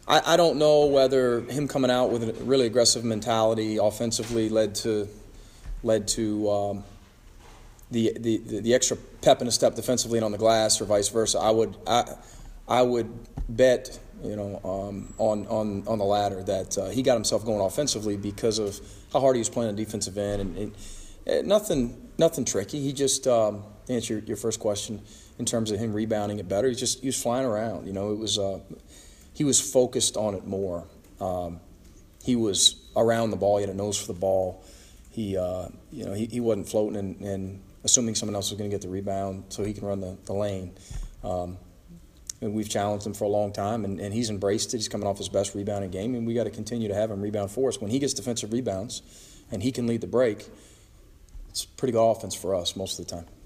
I don't know whether him coming out with a really aggressive mentality offensively led to the extra pep in a step defensively and on the glass, or vice versa. I would bet, on the latter, that he got himself going offensively because of how hard he was playing on defensive end, and nothing tricky. He just to answer your first question in terms of him rebounding it better. He was flying around. He was focused on it more. He was around the ball. He had a nose for the ball. He wasn't floating and assuming someone else was going to get the rebound so he can run the lane. And we've challenged him for a long time, and he's embraced it. He's coming off his best rebounding game, and we got to continue to have him rebound for us. When he gets defensive rebounds and he can lead the break, it's pretty good offense for us most of the time.